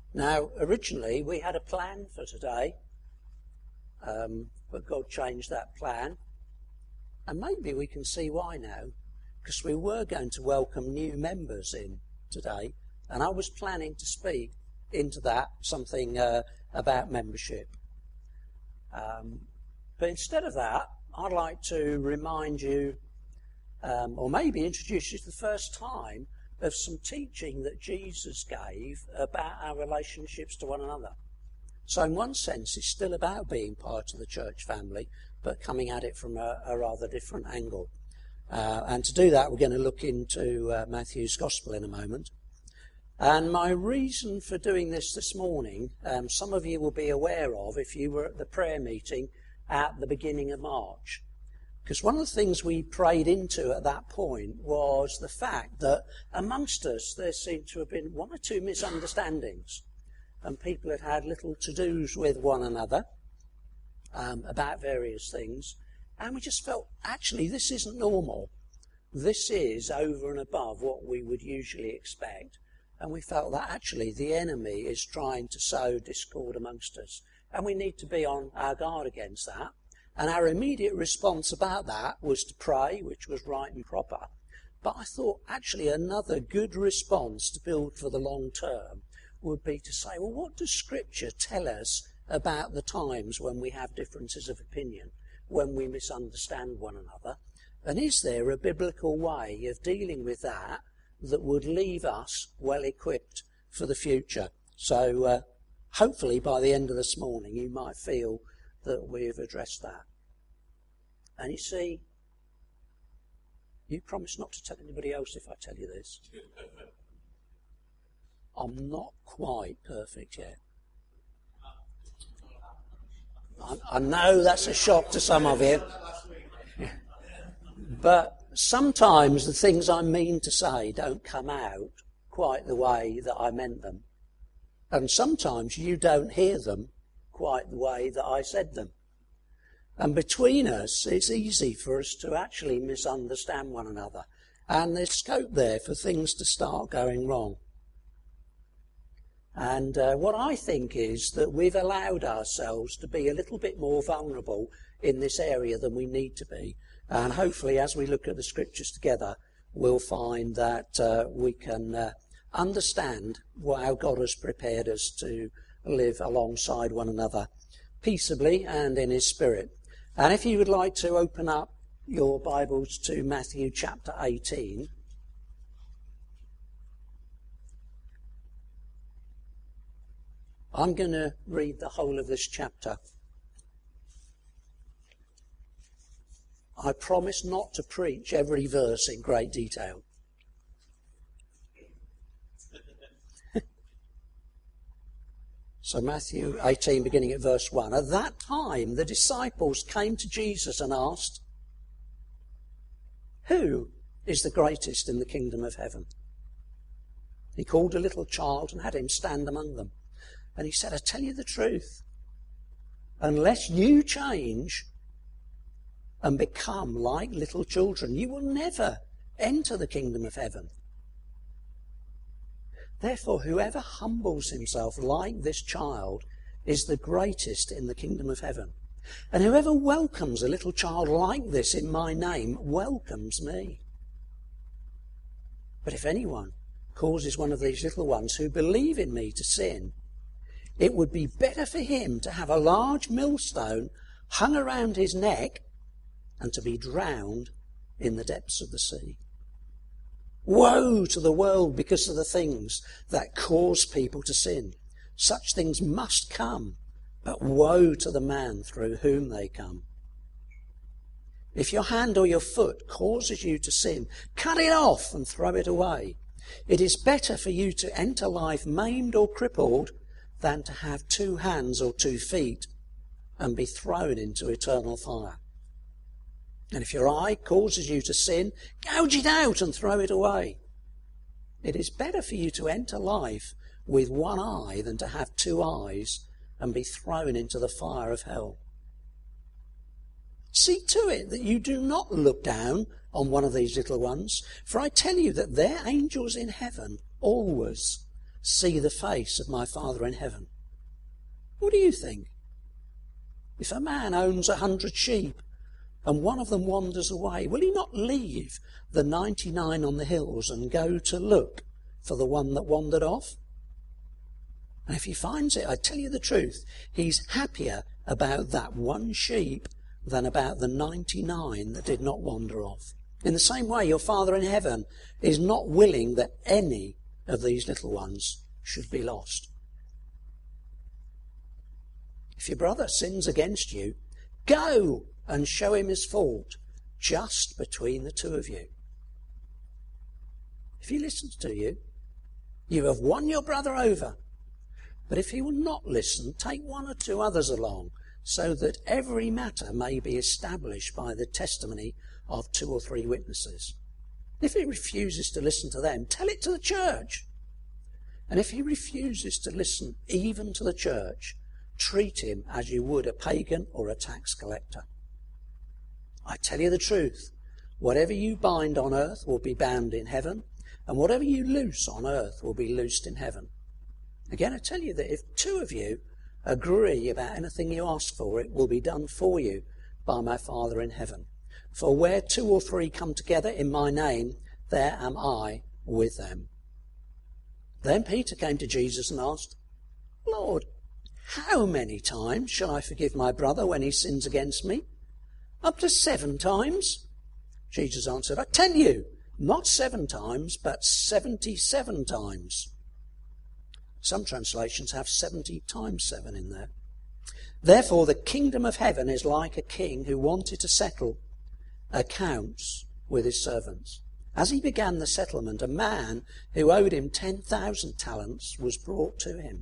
Now, originally we had a plan for today, but God changed that plan. And maybe we can see why now, because we were going to welcome new members in today, and I was planning to speak into that, something about membership. But instead of that, I'd like to remind you, or maybe introduce you to the first time, of some teaching that Jesus gave about our relationships to one another. So in one sense, it's still about being part of the church family, but coming at it from a rather different angle. And to do that, we're going to look into Matthew's Gospel in a moment. And my reason for doing this morning, some of you will be aware of if you were at the prayer meeting at the beginning of March. Because one of the things we prayed into at that point was the fact that amongst us there seemed to have been one or two misunderstandings. And people had had little to-dos with one another about various things. And we just felt, actually, this isn't normal. This is over and above what we would usually expect. And we felt that actually the enemy is trying to sow discord amongst us. And we need to be on our guard against that. And our immediate response about that was to pray, which was right and proper. But I thought actually another good response to build for the long term would be to say, well, what does Scripture tell us about the times when we have differences of opinion, when we misunderstand one another? And is there a biblical way of dealing with that that would leave us well equipped for the future? So hopefully by the end of this morning you might feel that we've addressed that. And you see, you promise not to tell anybody else if I tell you this. I'm not quite perfect yet. I know that's a shock to some of you. But sometimes the things I mean to say don't come out quite the way that I meant them. And sometimes you don't hear them quite the way that I said them. And between us, it's easy for us to actually misunderstand one another. And there's scope there for things to start going wrong. And what I think is that we've allowed ourselves to be a little bit more vulnerable in this area than we need to be. And hopefully, as we look at the Scriptures together, we'll find that we can understand how God has prepared us to live alongside one another peaceably and in His Spirit. And if you would like to open up your Bibles to Matthew chapter 18. I'm going to read the whole of this chapter. I promise not to preach every verse in great detail. So Matthew 18, beginning at verse 1. At that time, the disciples came to Jesus and asked, "Who is the greatest in the kingdom of heaven?" He called a little child and had him stand among them. And he said, "I tell you the truth, unless you change and become like little children, you will never enter the kingdom of heaven. Therefore, whoever humbles himself like this child is the greatest in the kingdom of heaven. And whoever welcomes a little child like this in my name welcomes me. But if anyone causes one of these little ones who believe in me to sin, it would be better for him to have a large millstone hung around his neck and to be drowned in the depths of the sea. Woe to the world because of the things that cause people to sin. Such things must come, but woe to the man through whom they come. If your hand or your foot causes you to sin, cut it off and throw it away. It is better for you to enter life maimed or crippled than to have 2 hands or 2 feet and be thrown into eternal fire. And if your eye causes you to sin, gouge it out and throw it away. It is better for you to enter life with 1 eye than to have 2 eyes and be thrown into the fire of hell. See to it that you do not look down on one of these little ones, for I tell you that their angels in heaven always see the face of my Father in heaven. What do you think? If a man owns 100 sheep and one of them wanders away, will he not leave the 99 on the hills and go to look for the one that wandered off? And if he finds it, I tell you the truth, he's happier about that one sheep than about the 99 that did not wander off. In the same way, your Father in heaven is not willing that any of these little ones should be lost. If your brother sins against you, go and show him his fault, just between the two of you. If he listens to you, you have won your brother over. But if he will not listen, take one or two others along, so that every matter may be established by the testimony of 2 or 3 witnesses. If he refuses to listen to them, tell it to the church. And if he refuses to listen even to the church, treat him as you would a pagan or a tax collector. I tell you the truth, whatever you bind on earth will be bound in heaven, and whatever you loose on earth will be loosed in heaven. Again, I tell you that if 2 of you agree about anything you ask for, it will be done for you by my Father in heaven. For where 2 or 3 come together in my name, there am I with them. Then Peter came to Jesus and asked, Lord, how many times shall I forgive my brother when he sins against me? Up to 7 times? Jesus answered, I tell you, not 7 times, but 77 times. Some translations have 70 times 7 in there. Therefore, the kingdom of heaven is like a king who wanted to settle accounts with his servants. As he began the settlement, a man who owed him 10,000 talents was brought to him.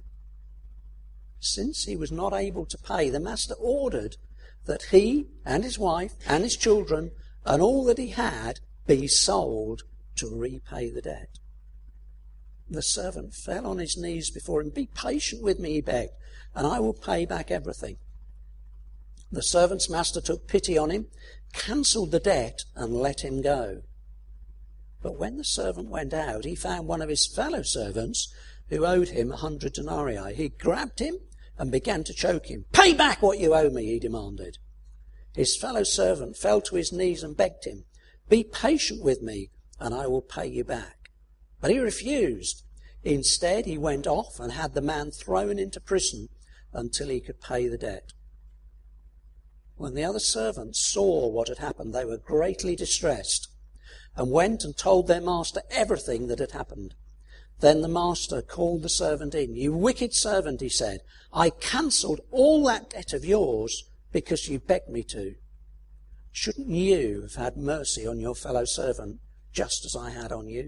Since he was not able to pay, the master ordered that he and his wife and his children and all that he had be sold to repay the debt. The servant fell on his knees before him. Be patient with me, he begged, and I will pay back everything. The servant's master took pity on him, cancelled the debt, and let him go. But when the servant went out, he found one of his fellow servants who owed him 100 denarii. He grabbed him and began to choke him. Pay back what you owe me, he demanded. His fellow servant fell to his knees and begged him, Be patient with me, and I will pay you back. But he refused. Instead, he went off and had the man thrown into prison until he could pay the debt. When the other servants saw what had happened, they were greatly distressed and went and told their master everything that had happened. Then the master called the servant in. You wicked servant, he said, I cancelled all that debt of yours because you begged me to. Shouldn't you have had mercy on your fellow servant just as I had on you?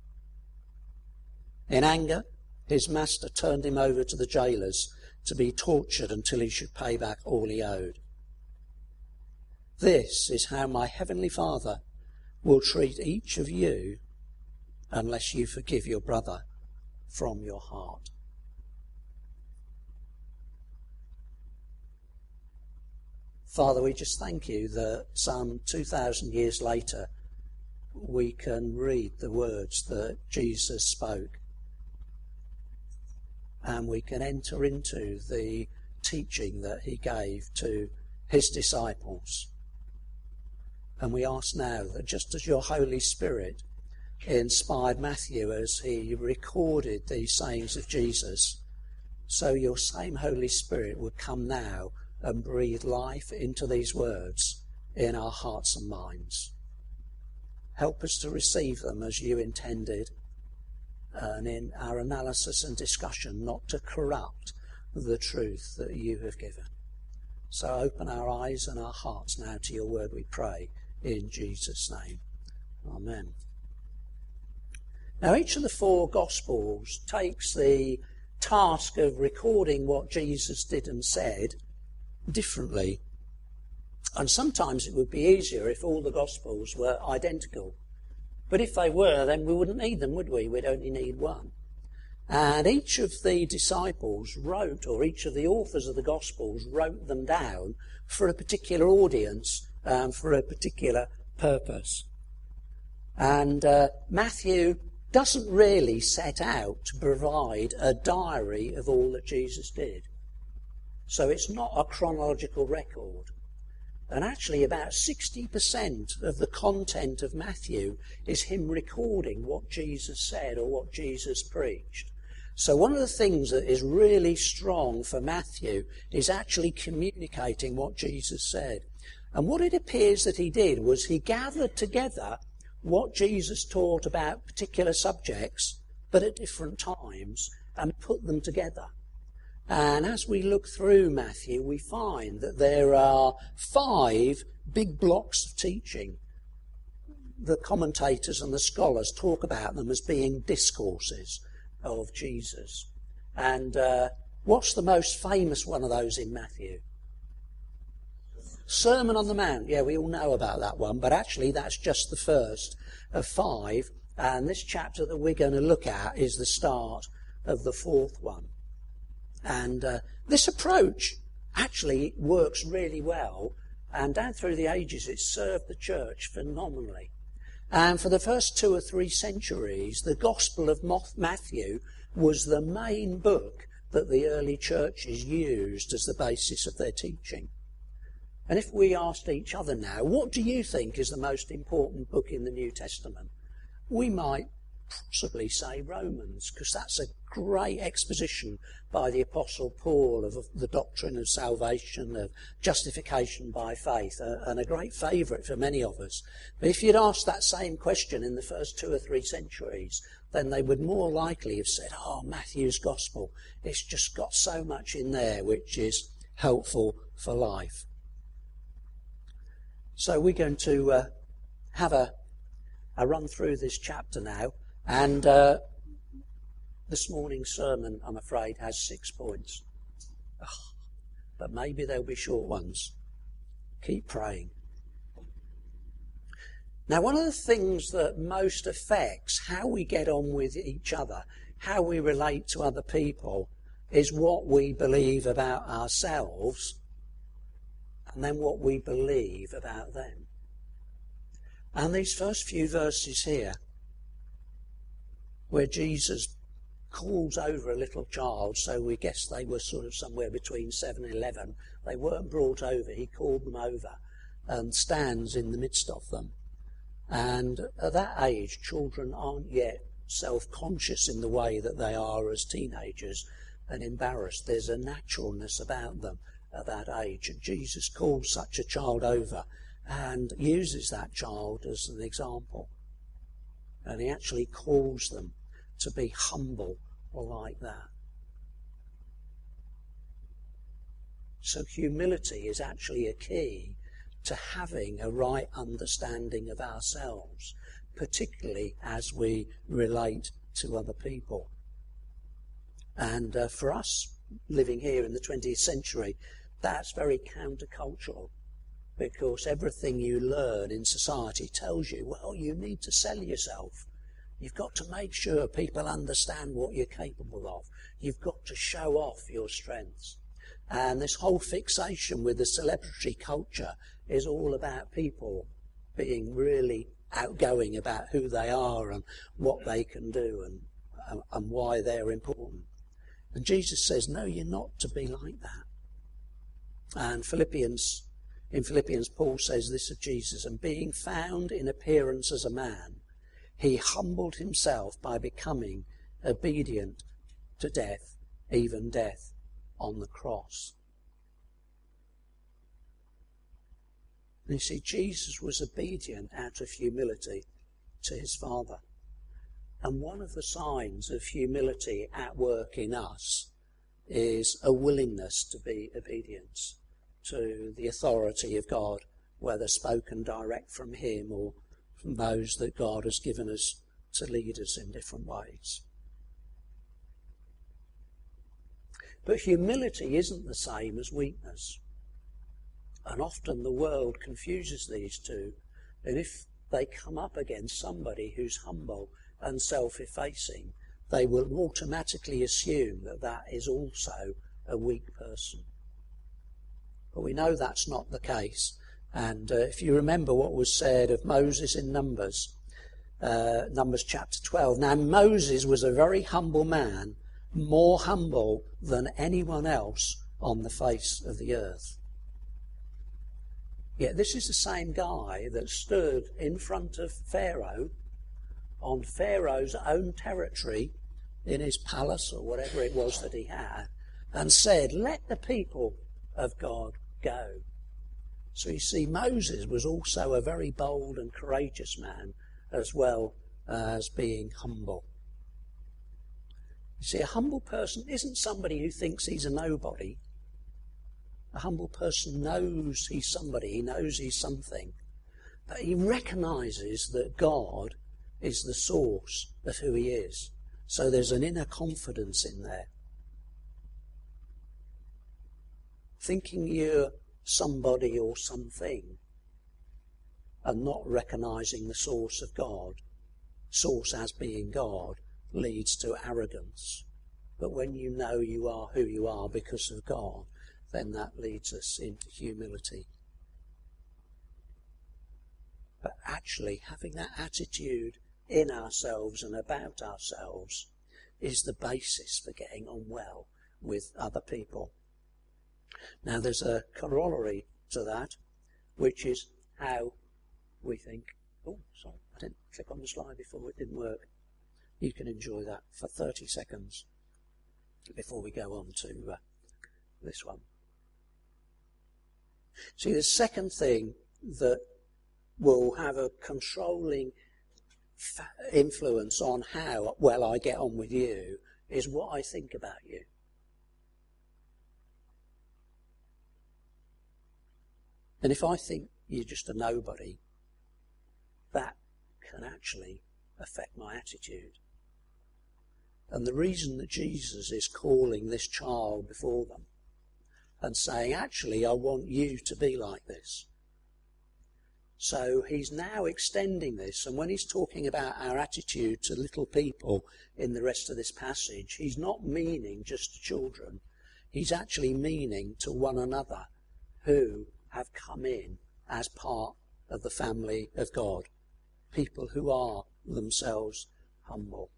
In anger, his master turned him over to the jailers to be tortured until he should pay back all he owed. This is how my heavenly Father will treat each of you unless you forgive your brother from your heart. Father, we just thank you that some 2,000 years later we can read the words that Jesus spoke, and we can enter into the teaching that he gave to his disciples. And we ask now that just as your Holy Spirit inspired Matthew as he recorded these sayings of Jesus, so your same Holy Spirit would come now and breathe life into these words in our hearts and minds. Help us to receive them as you intended, and in our analysis and discussion not to corrupt the truth that you have given. So open our eyes and our hearts now to your word, we pray, in Jesus' name. Amen. Now, each of the 4 Gospels takes the task of recording what Jesus did and said differently. And sometimes it would be easier if all the Gospels were identical. But if they were, then we wouldn't need them, would we? We'd only need one. And each of the disciples wrote, or each of the authors of the Gospels wrote them down for a particular audience, for a particular purpose. And Matthew doesn't really set out to provide a diary of all that Jesus did. So it's not a chronological record. And actually about 60% of the content of Matthew is him recording what Jesus said or what Jesus preached. So one of the things that is really strong for Matthew is actually communicating what Jesus said. And what it appears that he did was he gathered together what Jesus taught about particular subjects, but at different times, and put them together. And as we look through Matthew, we find that there are 5 big blocks of teaching. The commentators and the scholars talk about them as being discourses of Jesus. And what's the most famous one of those in Matthew? Sermon on the Mount. Yeah, we all know about that one, but actually that's just the first of 5. And this chapter that we're going to look at is the start of the 4th one. And this approach actually works really well, and down through the ages it's served the church phenomenally. And for the first 2 or 3 centuries, the Gospel of Matthew was the main book that the early churches used as the basis of their teaching. And if we asked each other now, what do you think is the most important book in the New Testament? We might possibly say Romans, because that's a great exposition by the Apostle Paul of the doctrine of salvation, of justification by faith, and a great favourite for many of us. But if you'd asked that same question in the first 2 or 3 centuries, then they would more likely have said, Matthew's Gospel, it's just got so much in there which is helpful for life. So we're going to have a run through this chapter now. And this morning's sermon, I'm afraid, has 6 points. But maybe they'll be short ones. Keep praying. Now, one of the things that most affects how we get on with each other, how we relate to other people, is what we believe about ourselves and then what we believe about them. And these first few verses here, where Jesus calls over a little child, so we guess they were sort of somewhere between 7 and 11. They weren't brought over, he called them over and stands in the midst of them. And at that age, children aren't yet self-conscious in the way that they are as teenagers and embarrassed. There's a naturalness about them at that age. And Jesus calls such a child over and uses that child as an example. And he actually calls them to be humble like that. So humility is actually a key to having a right understanding of ourselves, particularly as we relate to other people. And for us living here in the 20th century, that's very countercultural, because everything you learn in society tells you, well, you need to sell yourself. You've got to make sure people understand what you're capable of. You've got to show off your strengths. And this whole fixation with the celebrity culture is all about people being really outgoing about who they are and what they can do and why they're important. And Jesus says, no, you're not to be like that. And in Philippians, Paul says this of Jesus, and being found in appearance as a man, he humbled himself by becoming obedient to death, even death on the cross. And you see, Jesus was obedient out of humility to his Father. And one of the signs of humility at work in us is a willingness to be obedient to the authority of God, whether spoken direct from him or from those that God has given us to lead us in different ways. But humility isn't the same as weakness. And often the world confuses these two. And if they come up against somebody who's humble and self-effacing, they will automatically assume that that is also a weak person. But we know that's not the case. And if you remember what was said of Moses in Numbers, Numbers chapter 12. Now Moses was a very humble man, more humble than anyone else on the face of the earth. Yet this is the same guy that stood in front of Pharaoh on Pharaoh's own territory in his palace or whatever it was that he had and said, "Let the people of God go." So you see, Moses was also a very bold and courageous man as well as being humble. You see, a humble person isn't somebody who thinks he's a nobody. A humble person knows he's somebody, he knows he's something, but he recognises that God is the source of who he is. So there's an inner confidence in there. Thinking you're somebody or something and not recognising the source of God, source as being God, leads to arrogance. But when you know you are who you are because of God, then that leads us into humility. But actually, having that attitude in ourselves and about ourselves is the basis for getting on well with other people. Now, there's a corollary to that, which is how we think. Oh, sorry, I didn't click on the slide before, it didn't work. You can enjoy that for 30 seconds before we go on to this one. See, the second thing that will have a controlling influence on how well I get on with you is what I think about you. And if I think you're just a nobody, that can actually affect my attitude. And the reason that Jesus is calling this child before them and saying, actually, I want you to be like this. So he's now extending this, and when he's talking about our attitude to little people in the rest of this passage, he's not meaning just to children. He's actually meaning to one another who have come in as part of the family of God. People who are themselves humble.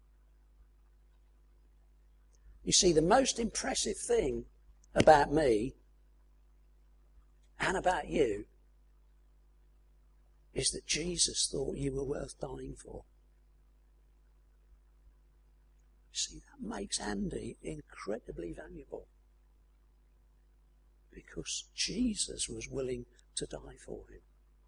You see, the most impressive thing about me and about you is that Jesus thought you were worth dying for. You see, that makes Andy incredibly valuable, because Jesus was willing to die for him.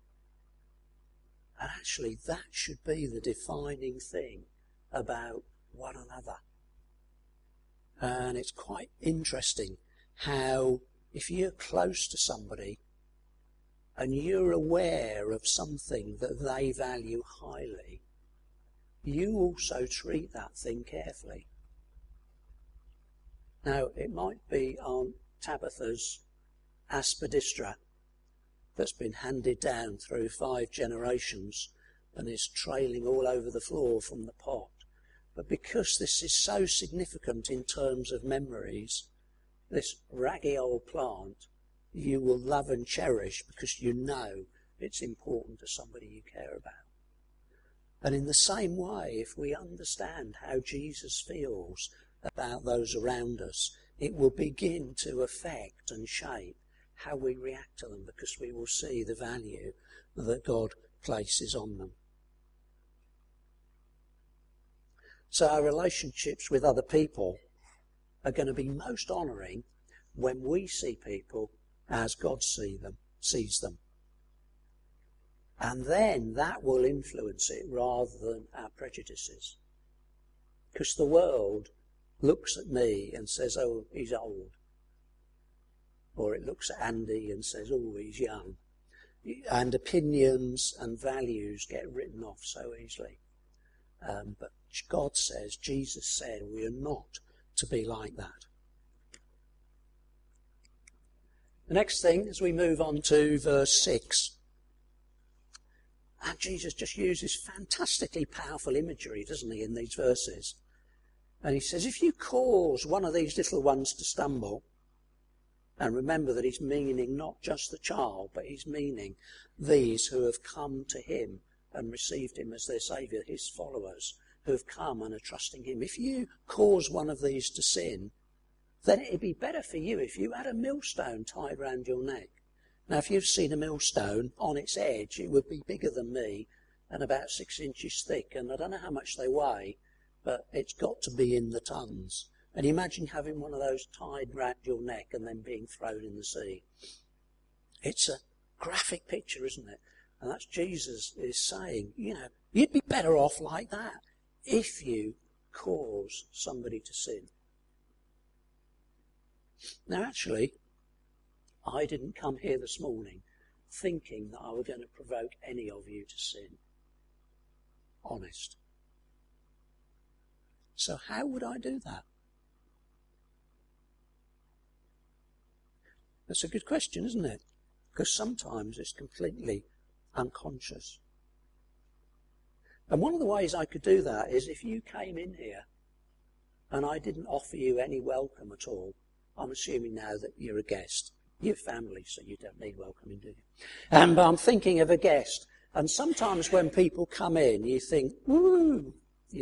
And actually, that should be the defining thing about one another. And it's quite interesting how, if you're close to somebody and you're aware of something that they value highly, you also treat that thing carefully. Now, it might be Aunt Tabitha's aspidistra that's been handed down through 5 generations and is trailing all over the floor from the pot. But because this is so significant in terms of memories, this raggy old plant you will love and cherish because you know it's important to somebody you care about. And in the same way, if we understand how Jesus feels about those around us, it will begin to affect and shape how we react to them, because we will see the value that God places on them. So our relationships with other people are going to be most honouring when we see people as God sees them. And then that will influence it rather than our prejudices. Because the world looks at me and says, oh, he's old. Or it looks at Andy and says, oh, he's young. And opinions and values get written off so easily. But God says, Jesus said, we are not to be like that. The next thing, as we move on to verse 6, and Jesus just uses fantastically powerful imagery, doesn't he, in these verses. And he says, if you cause one of these little ones to stumble, and remember that he's meaning not just the child, but he's meaning these who have come to him and received him as their Saviour, his followers who have come and are trusting him, if you cause one of these to sin, then it'd be better for you if you had a millstone tied round your neck. Now, if you've seen a millstone, on its edge, it would be bigger than me and about 6 inches thick, and I don't know how much they weigh, but it's got to be in the tons. And imagine having one of those tied round your neck and then being thrown in the sea. It's a graphic picture, isn't it? And that's Jesus is saying, you'd be better off like that if you cause somebody to sin. Now, actually, I didn't come here this morning thinking that I were going to provoke any of you to sin. Honest. So how would I do that? That's a good question, isn't it? Because sometimes it's completely unconscious. And one of the ways I could do that is if you came in here and I didn't offer you any welcome at all. I'm assuming now that you're a guest. You're family, so you don't need welcoming, do you? But I'm thinking of a guest. And sometimes when people come in, you think, woo,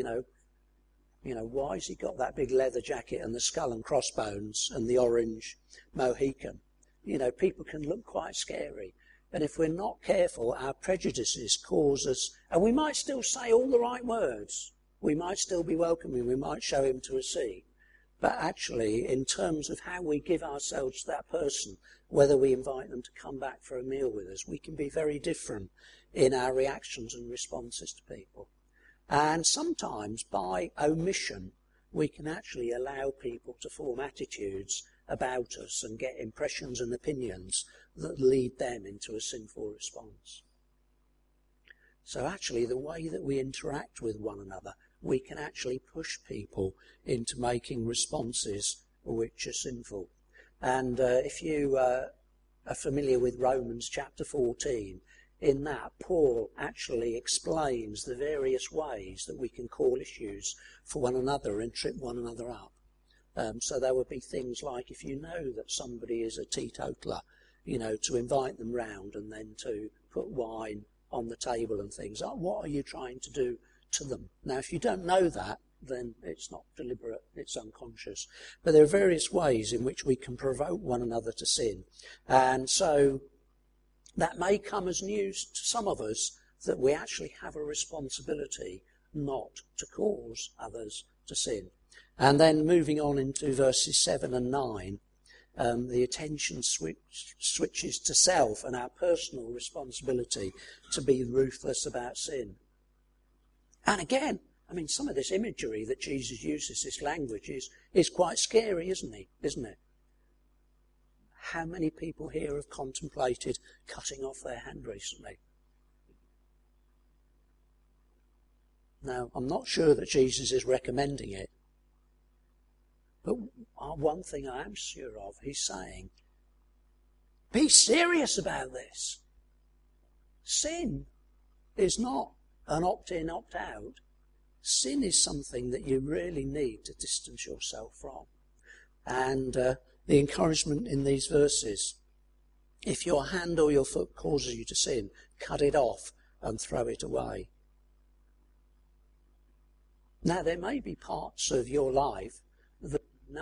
why has he got that big leather jacket and the skull and crossbones and the orange Mohican? People can look quite scary. And if we're not careful, our prejudices cause us, and we might still say all the right words. We might still be welcoming. We might show him to a seat. But actually, in terms of how we give ourselves to that person, whether we invite them to come back for a meal with us, we can be very different in our reactions and responses to people. And sometimes, by omission, we can actually allow people to form attitudes about us and get impressions and opinions that lead them into a sinful response. So actually, the way that we interact with one another, we can actually push people into making responses which are sinful. And if you are familiar with Romans chapter 14, in that Paul actually explains the various ways that we can call issues for one another and trip one another up. So there would be things like if you know that somebody is a teetotaler, to invite them round and then to put wine on the table and things. What are you trying to do to them? Now, if you don't know that, then it's not deliberate, it's unconscious. But there are various ways in which we can provoke one another to sin. And so that may come as news to some of us that we actually have a responsibility not to cause others to sin. And then moving on into verses 7 and 9, the attention switches to self and our personal responsibility to be ruthless about sin. And again, some of this imagery that Jesus uses, this language, is quite scary, isn't it? How many people here have contemplated cutting off their hand recently? Now, I'm not sure that Jesus is recommending it, but one thing I am sure of, he's saying, be serious about this. Sin is not an opt-in, opt-out. Sin is something that you really need to distance yourself from. And the encouragement in these verses, if your hand or your foot causes you to sin, cut it off and throw it away. Now, there may be parts of your life that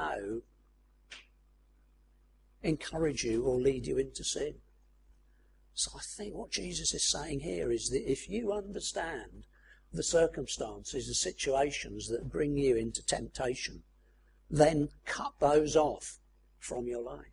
encourage you or lead you into sin. So I think what Jesus is saying here is that if you understand the circumstances, the situations that bring you into temptation, then cut those off from your life.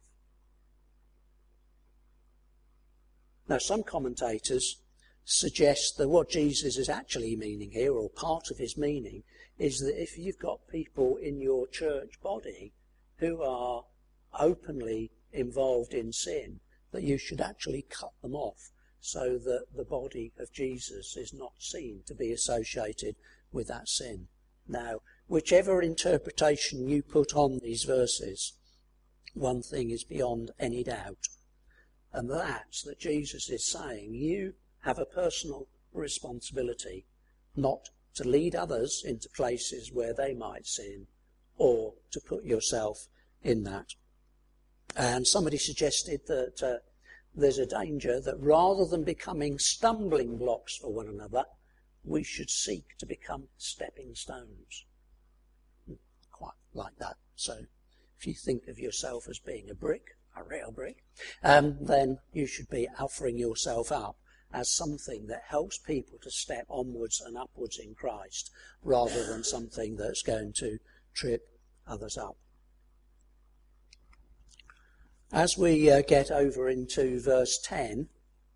Now, some commentators suggest that what Jesus is actually meaning here, or part of his meaning, is that if you've got people in your church body who are openly involved in sin, that you should actually cut them off so that the body of Jesus is not seen to be associated with that sin. Now, whichever interpretation you put on these verses, one thing is beyond any doubt, and that's that Jesus is saying you have a personal responsibility not to lead others into places where they might sin or to put yourself in that. And somebody suggested that there's a danger that rather than becoming stumbling blocks for one another, we should seek to become stepping stones. Quite like that. So if you think of yourself as being a brick, a real brick, then you should be offering yourself up as something that helps people to step onwards and upwards in Christ, rather than something that's going to trip others up. As we get over into verse 10,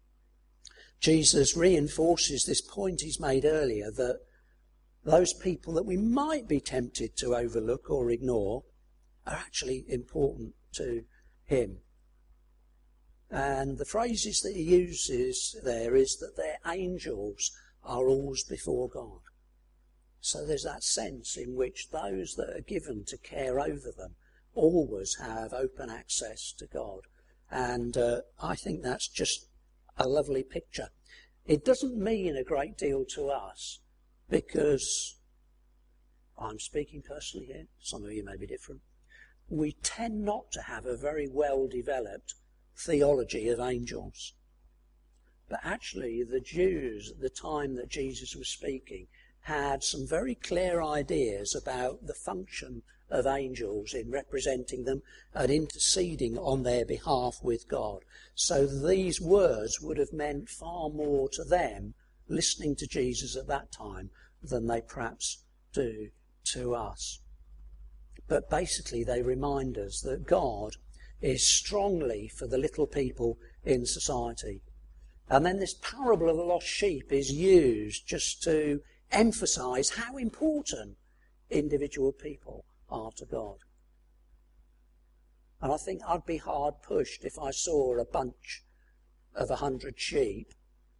Jesus reinforces this point he's made earlier, that those people that we might be tempted to overlook or ignore are actually important to him. And the phrases that he uses there is that their angels are always before God. So there's that sense in which those that are given to care over them always have open access to God. And I think that's just a lovely picture. It doesn't mean a great deal to us, because I'm speaking personally here, some of you may be different. We tend not to have a very well developed theology of angels. But actually the Jews at the time that Jesus was speaking had some very clear ideas about the function of angels in representing them and interceding on their behalf with God. So these words would have meant far more to them listening to Jesus at that time than they perhaps do to us. But basically they remind us that God is strongly for the little people in society. And then this parable of the lost sheep is used just to emphasize how important individual people are to God. And I think I'd be hard pushed if I saw a bunch of 100 sheep,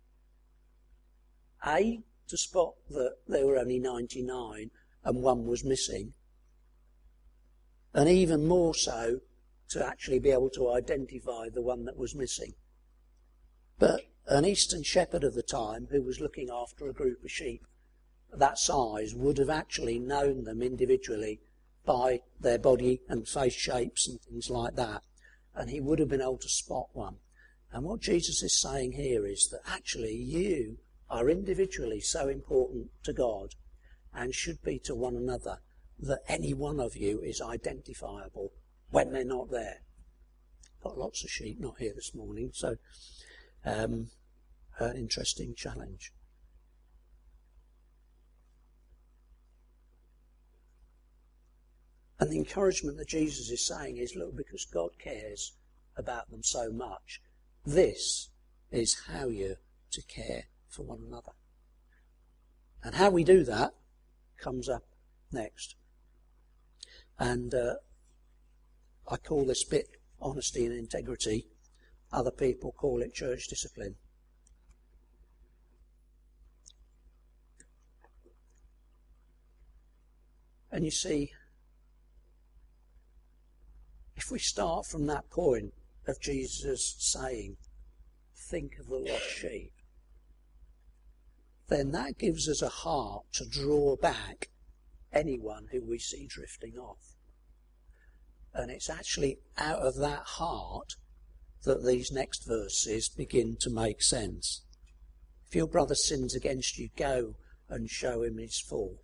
A, to spot that there were only 99 and one was missing, and even more so to actually be able to identify the one that was missing. But an Eastern shepherd of the time who was looking after a group of sheep that size would have actually known them individually by their body and face shapes and things like that, and he would have been able to spot one. And what Jesus is saying here is that actually you are individually so important to God and should be to one another that any one of you is identifiable when they're not there. Got lots of sheep not here this morning, so an interesting challenge. And the encouragement that Jesus is saying is, look, because God cares about them so much, this is how you're to care for one another. And how we do that comes up next. And I call this bit honesty and integrity. Other people call it church discipline. And you see, if we start from that point of Jesus saying, think of the lost sheep, then that gives us a heart to draw back anyone who we see drifting off. And it's actually out of that heart that these next verses begin to make sense. If your brother sins against you, go and show him his fault.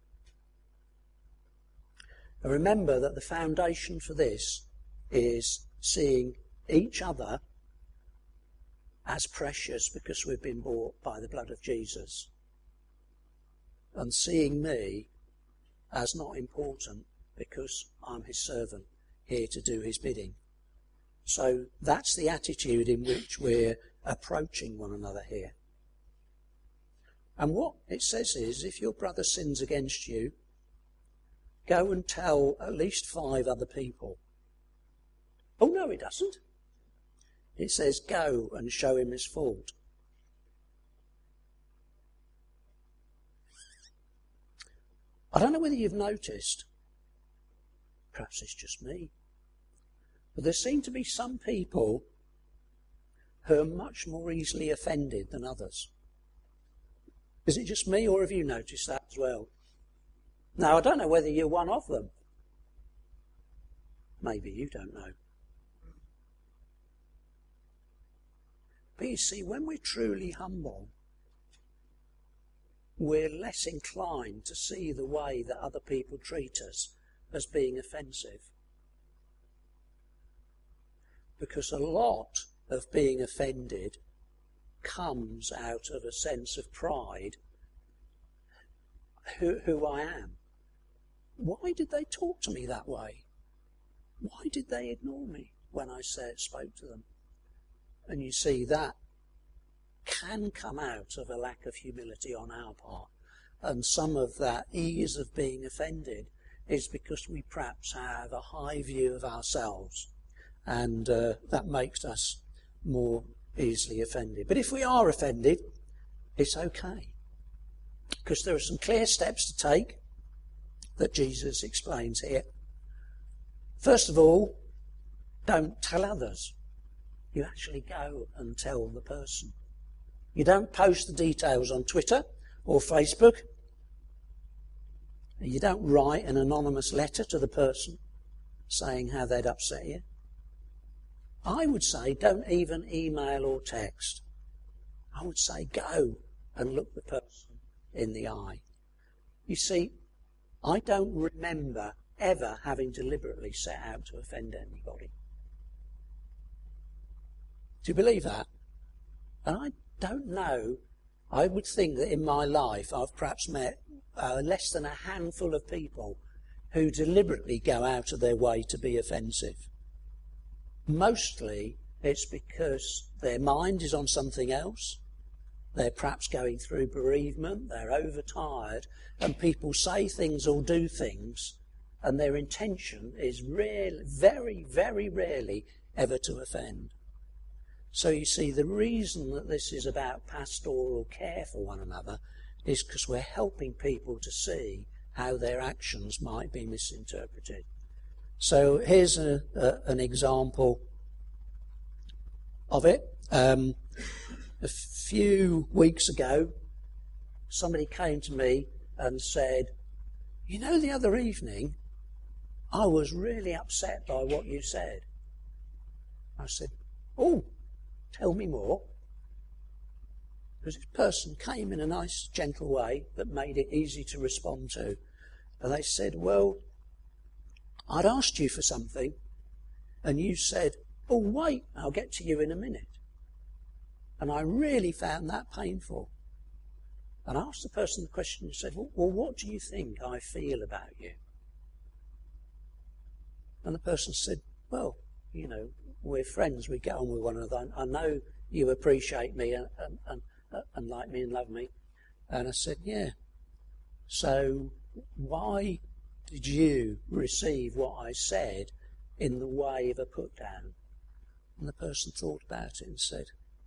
And remember that the foundation for this is seeing each other as precious because we've been bought by the blood of Jesus, and seeing me as not important because I'm his servant, here to do his bidding. So that's the attitude in which we're approaching one another here. And what it says is, if your brother sins against you, go and tell at least 5 other people. Oh no, it doesn't. It says go and show him his fault. I don't know whether you've noticed, perhaps it's just me, but there seem to be some people who are much more easily offended than others. Is it just me, or have you noticed that as well? Now, I don't know whether you're one of them. Maybe you don't know. But you see, when we're truly humble, we're less inclined to see the way that other people treat us as being offensive. Because a lot of being offended comes out of a sense of pride, who I am. Why did they talk to me that way? Why did they ignore me when I spoke to them? And you see, that can come out of a lack of humility on our part. And some of that ease of being offended is because we perhaps have a high view of ourselves, and that makes us more easily offended. But if we are offended, it's okay, because there are some clear steps to take that Jesus explains here. First of all, don't tell others. You actually go and tell the person. You don't post the details on Twitter or Facebook. You don't write an anonymous letter to the person saying how they'd upset you. I would say don't even email or text. I would say go and look the person in the eye. You see, I don't remember ever having deliberately set out to offend anybody. Do you believe that? And I don't know. I would think that in my life I've perhaps met less than a handful of people who deliberately go out of their way to be offensive. Mostly it's because their mind is on something else. They're perhaps going through bereavement, they're overtired, and people say things or do things, and their intention is really, very, very rarely ever to offend. So you see, the reason that this is about pastoral care for one another is because we're helping people to see how their actions might be misinterpreted. So here's an example of it. A few weeks ago, somebody came to me and said, "You know, the other evening, I was really upset by what you said." I said, "Oh, tell me more." Because this person came in a nice, gentle way that made it easy to respond to. And they said, "Well, I'd asked you for something, and you said, 'Oh, wait, I'll get to you in a minute.' And I really found that painful." And I asked the person the question and said, "Well, what do you think I feel about you?" And the person said, "Well, you know, we're friends, we get on with one another. I know you appreciate me and like me and love me." And I said, "Yeah. So why did you receive what I said in the way of a put down?" And the person thought about it and said,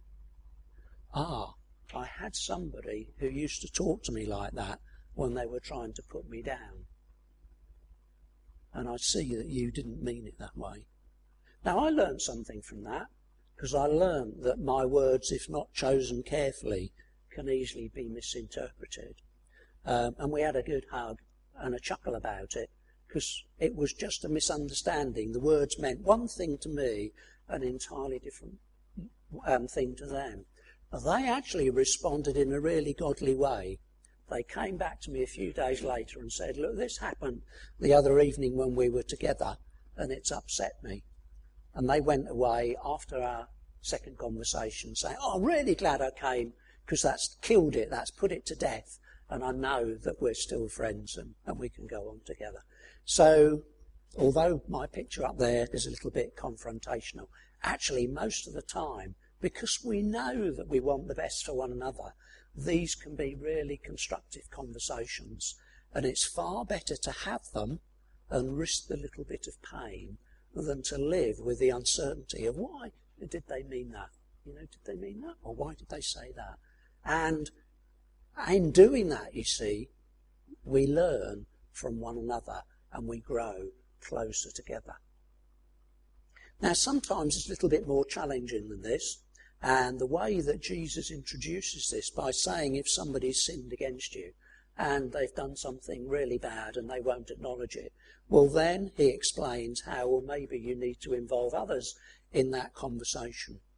I had somebody who used to talk to me like that when they were trying to put me down. And I see that you didn't mean it that way." Now, I learned something from that, because I learned that my words, if not chosen carefully, can easily be misinterpreted. And we had a good hug and a chuckle about it, because it was just a misunderstanding. The words meant one thing to me, an entirely different thing to them. They actually responded in a really godly way. They came back to me a few days later and said, "Look, this happened the other evening when we were together, and it's upset me." And they went away after our second conversation saying, "Oh, I'm really glad I came, because that's killed it, that's put it to death, and I know that we're still friends and we can go on together." So, although my picture up there is a little bit confrontational, actually most of the time, because we know that we want the best for one another, these can be really constructive conversations. And it's far better to have them and risk the little bit of pain than to live with the uncertainty of why did they mean that? You know, did they mean that? Or why did they say that? And in doing that, you see, we learn from one another and we grow closer together. Now, sometimes it's a little bit more challenging than this. And the way that Jesus introduces this by saying if somebody's sinned against you and they've done something really bad and they won't acknowledge it, well, then he explains how, well, maybe you need to involve others in that conversation.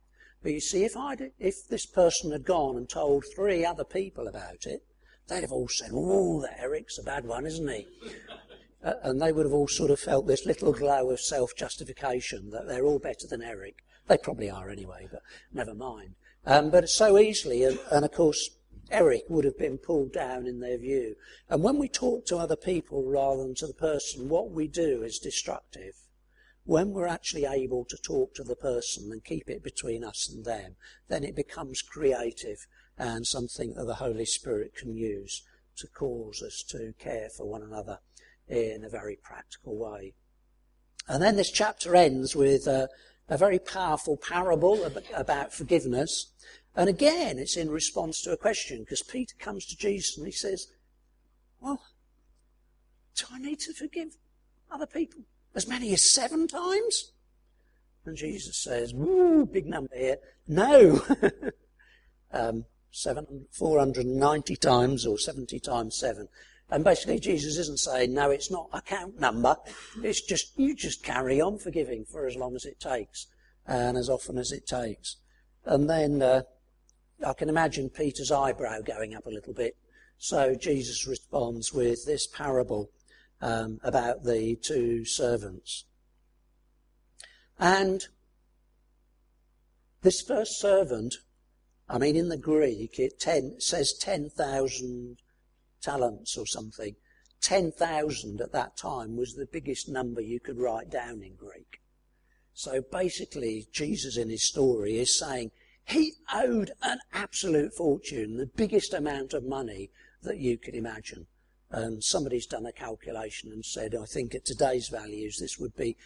But you see, if this person had gone and told 3 other people about it, they'd have all said, "Oh, that Eric's a bad one, isn't he?" And they would have all sort of felt this little glow of self-justification that they're all better than Eric. They probably are anyway, but never mind. But so easily, and of course, Eric would have been pulled down in their view. And when we talk to other people rather than to the person, what we do is destructive. When we're actually able to talk to the person and keep it between us and them, then it becomes creative and something that the Holy Spirit can use to cause us to care for one another in a very practical way. And then this chapter ends with a very powerful parable about forgiveness. And again, it's in response to a question, because Peter comes to Jesus and he says, "Well, do I need to forgive other people as many as 7 times?" And Jesus says, "Woo, big number here. No." 490 times or 70 times 7. And basically Jesus isn't saying, no, it's not a count number. It's just, you just carry on forgiving for as long as it takes and as often as it takes. And then I can imagine Peter's eyebrow going up a little bit. So Jesus responds with this parable about the 2 servants. And this first servant, I mean, in the Greek, it says 10,000 talents or something. 10,000 at that time was the biggest number you could write down in Greek. So basically, Jesus in his story is saying he owed an absolute fortune, the biggest amount of money that you could imagine. And somebody's done a calculation and said, I think at today's values, this would be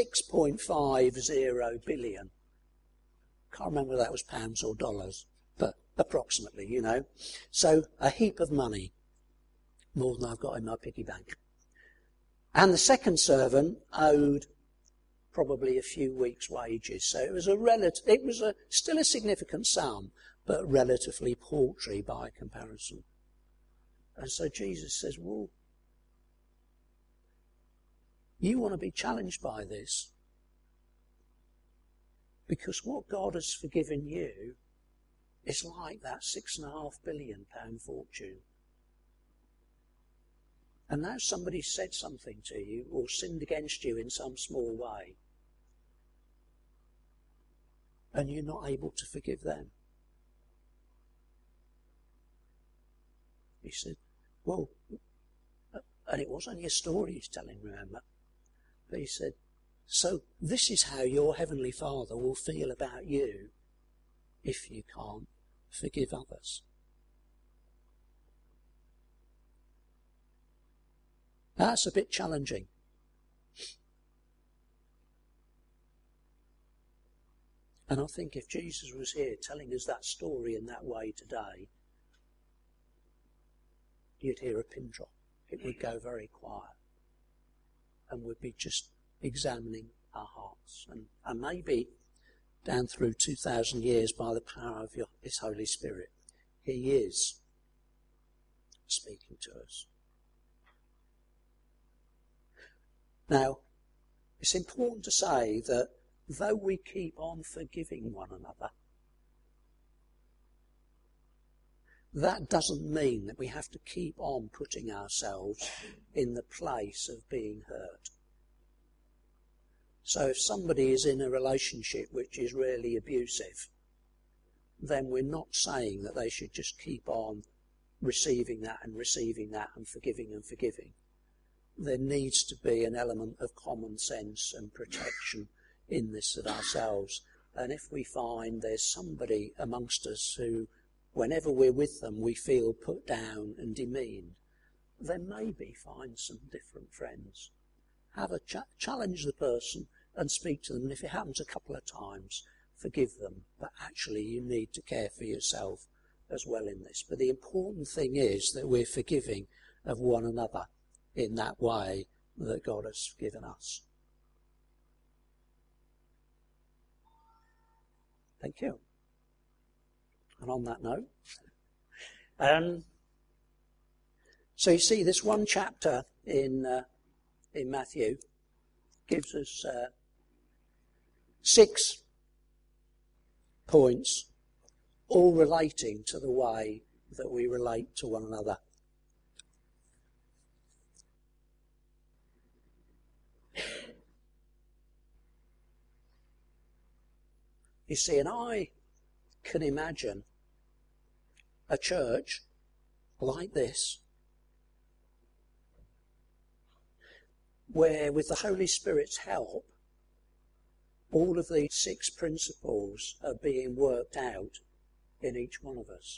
6.50 billion. Can't remember whether that was pounds or dollars, but approximately, you know. So a heap of money, more than I've got in my piggy bank. And the second servant owed probably a few weeks' wages. So it was still a significant sum, but relatively paltry by comparison. And so Jesus says, well, you want to be challenged by this, because what God has forgiven you is like that £6.5 billion fortune. And now somebody said something to you or sinned against you in some small way, and you're not able to forgive them. He said, well, and it was only a story he's telling, remember? But he said, so this is how your Heavenly Father will feel about you if you can't forgive others. That's a bit challenging. And I think if Jesus was here telling us that story in that way today, you'd hear a pin drop. It would go very quiet. And we'd be just examining our hearts. And maybe down through 2,000 years, by the power of His Holy Spirit, He is speaking to us. Now, it's important to say that though we keep on forgiving one another, that doesn't mean that we have to keep on putting ourselves in the place of being hurt. So if somebody is in a relationship which is really abusive, then we're not saying that they should just keep on receiving that and forgiving. There needs to be an element of common sense and protection in this of ourselves. And if we find there's somebody amongst us who, whenever we're with them, we feel put down and demeaned, then maybe find some different friends. Have a challenge the person and speak to them. And if it happens a couple of times, forgive them. But actually, you need to care for yourself as well in this. But the important thing is that we're forgiving of one another in that way that God has forgiven us. Thank you. And on that note, so you see, this one chapter in Matthew gives us 6 points, all relating to the way that we relate to one another. You see, and I can imagine a church like this, where with the Holy Spirit's help, all of these 6 principles are being worked out in each one of us.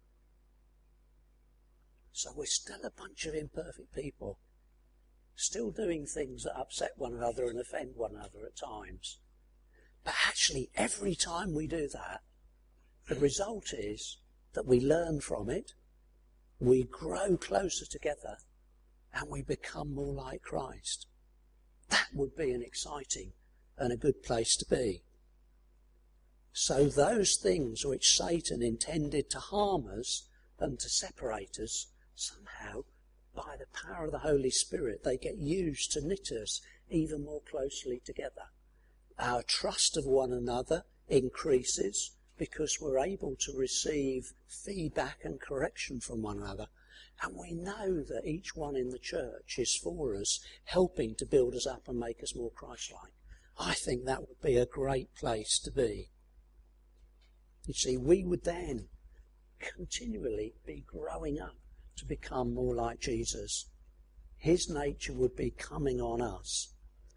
So we're still a bunch of imperfect people, still doing things that upset one another and offend one another at times. But actually, every time we do that, the result is that we learn from it, we grow closer together, and we become more like Christ. That would be an exciting and a good place to be. So those things which Satan intended to harm us and to separate us, somehow, by the power of the Holy Spirit, they get used to knit us even more closely together. Our trust of one another increases because we're able to receive feedback and correction from one another. And we know that each one in the church is for us, helping to build us up and make us more Christ-like. I think that would be a great place to be. You see, we would then continually be growing up to become more like Jesus. His nature would be coming on us.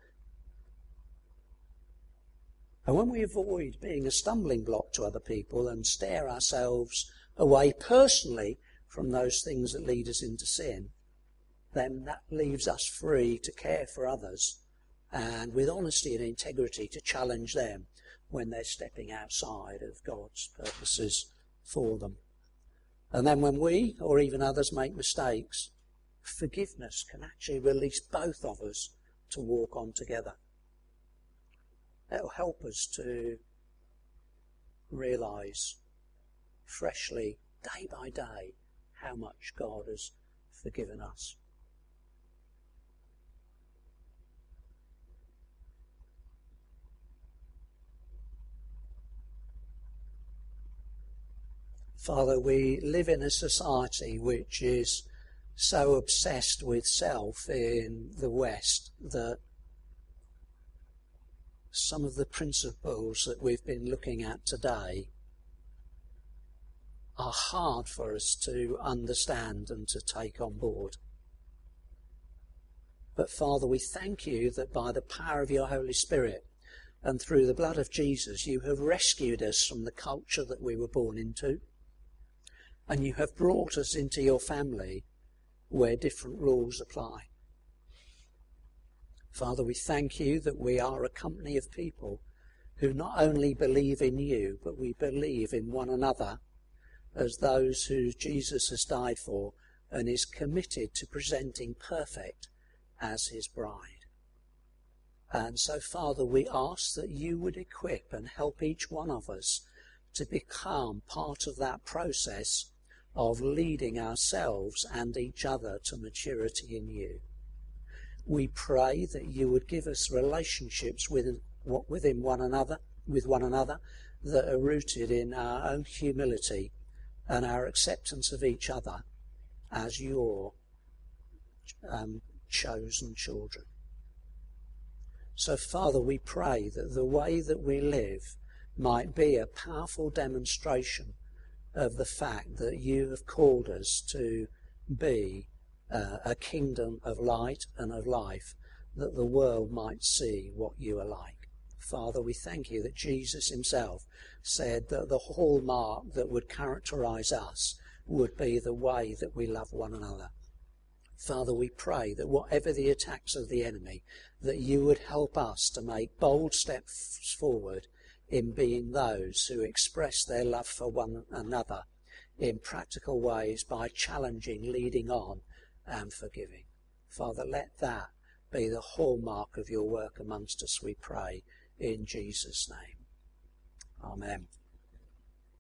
And when we avoid being a stumbling block to other people and steer ourselves away personally from those things that lead us into sin, then that leaves us free to care for others and with honesty and integrity to challenge them when they're stepping outside of God's purposes for them. And then when we, or even others, make mistakes, forgiveness can actually release both of us to walk on together. It'll help us to realise freshly, day by day, how much God has forgiven us. Father, we live in a society which is so obsessed with self in the West that some of the principles that we've been looking at today are hard for us to understand and to take on board. But Father, we thank you that by the power of your Holy Spirit and through the blood of Jesus, you have rescued us from the culture that we were born into, and you have brought us into your family where different rules apply. Father, we thank you that we are a company of people who not only believe in you, but we believe in one another as those who Jesus has died for and is committed to presenting perfect as his bride. And so, Father, we ask that you would equip and help each one of us to become part of that process of leading ourselves and each other to maturity in you. We pray that you would give us relationships within one another that are rooted in our own humility and our acceptance of each other as your chosen children. So, Father, we pray that the way that we live might be a powerful demonstration of the fact that you have called us to be a kingdom of light and of life, that the world might see what you are like. Father, we thank you that Jesus himself said that the hallmark that would characterize us would be the way that we love one another. Father, we pray that whatever the attacks of the enemy, that you would help us to make bold steps forward in being those who express their love for one another in practical ways by challenging, leading on and forgiving. Father, let that be the hallmark of your work amongst us, we pray, in Jesus' name. Amen.